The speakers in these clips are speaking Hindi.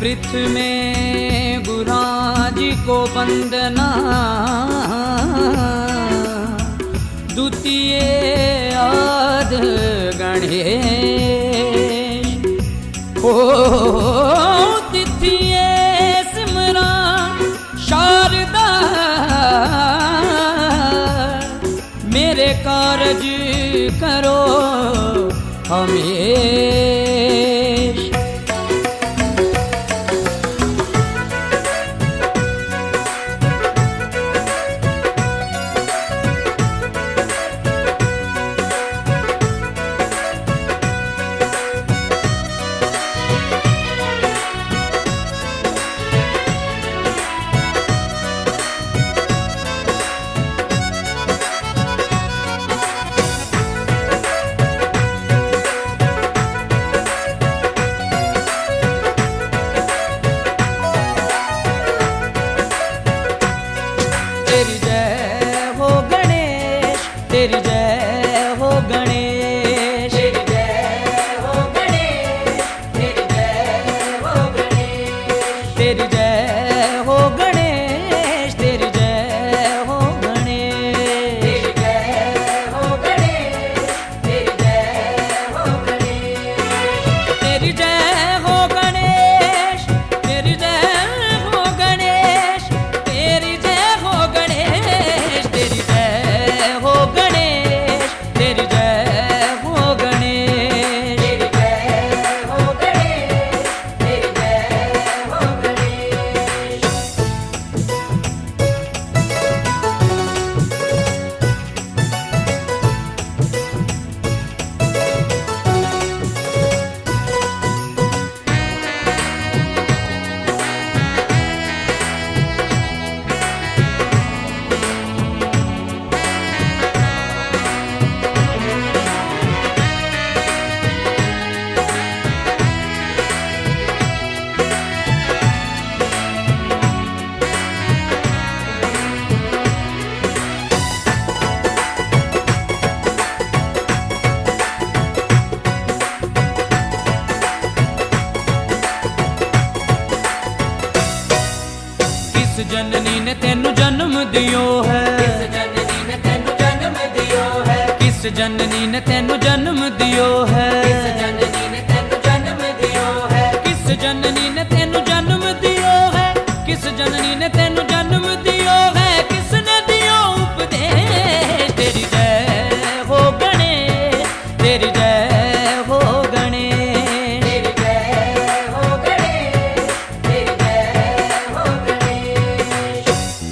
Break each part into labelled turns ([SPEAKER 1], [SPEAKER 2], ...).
[SPEAKER 1] पृथ्वी में गुराजी को वंदना, द्वितीय आद गणेश हो, तिथिय सिमरा शारदा, मेरे कारज करो हमेश। तेरी जय हो गणेश, तेरी जय हो गणेश, तेरी जय हो गणेश, तेरी जय हो गणेश, तेरी जय हो गणेश, तेरी जय हो गणेश, तेरी जय हो गणेश, तेरी जय हो गणेश, तेरी जय हो गणेश, तेरी जय हो गणेश, तेरी जय हो गणेश, तेरी जय हो गणेश, तेरी जय हो गणेश, तेरी जय हो गणेश, तेरी जय हो गणेश। किस जननी ने तेनू जन्म दियो है, किस जननी ने तेनू जन्म दियो है, किस जननी ने तेनू जन्म दियो है, किस जननी ने तेनू जन्म दियो है, किस जननी ने तेनू जन्म दियो है, किस जननी ने तेनू जन्म दियो है, किसने दियो उपदेश। तेरी जय हो गणेश, तेरी जय हो गणेश, तेरी जय हो गणेश, तेरी जय हो गणेश।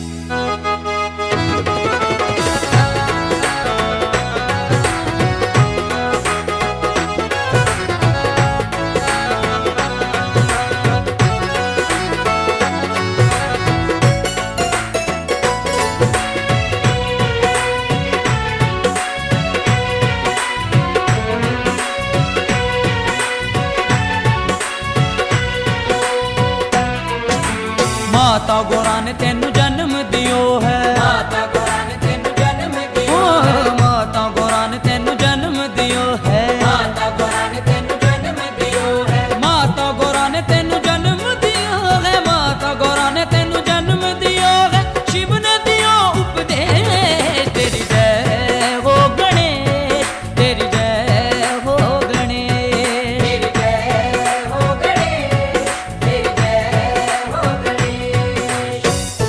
[SPEAKER 1] माता गौरा ने तेनू जन्म दियो है, माता गौरा ने तेनू जन्म दियो है, माता गौरा ने तेनू जन्म दियो है, माता गौरा ने तेनू जन्म दियो है, माता गौरा ने तेनू जन्म दियो है, माता गौरा ने तेनू जन्म दियो है, शिव ने दियो उपदेश। तेरी जय हो गणेश, तेरी जय हो गणेश, तेरी जय हो गणेश, तेरी जय हो गणेश।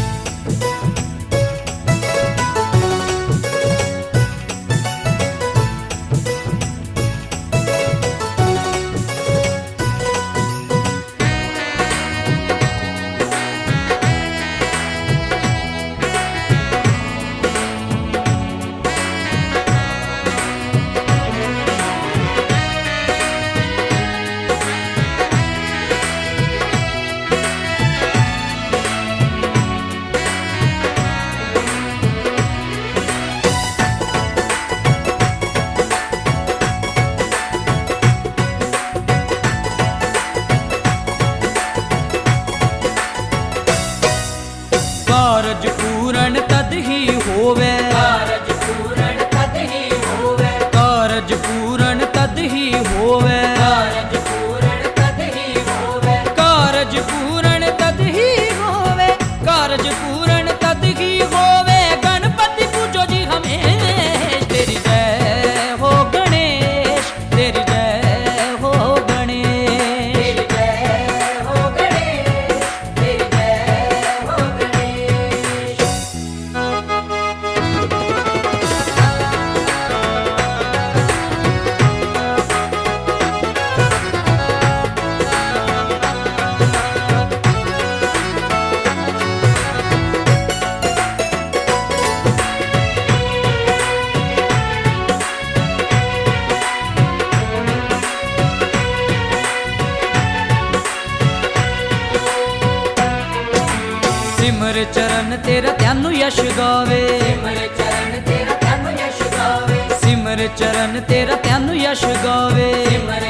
[SPEAKER 1] कारज पूरण तद ही होवे, कारज पूरण तद ही होवे, कारज पूरण तद ही होवे, कारज पूरण तद ही होवे, कारज चरण तेरा त्यानु यश गावे,
[SPEAKER 2] सिमर चरण तेरा त्यानु यश गावे,
[SPEAKER 1] सिमर चरण तेरा त्यानु यश गावे।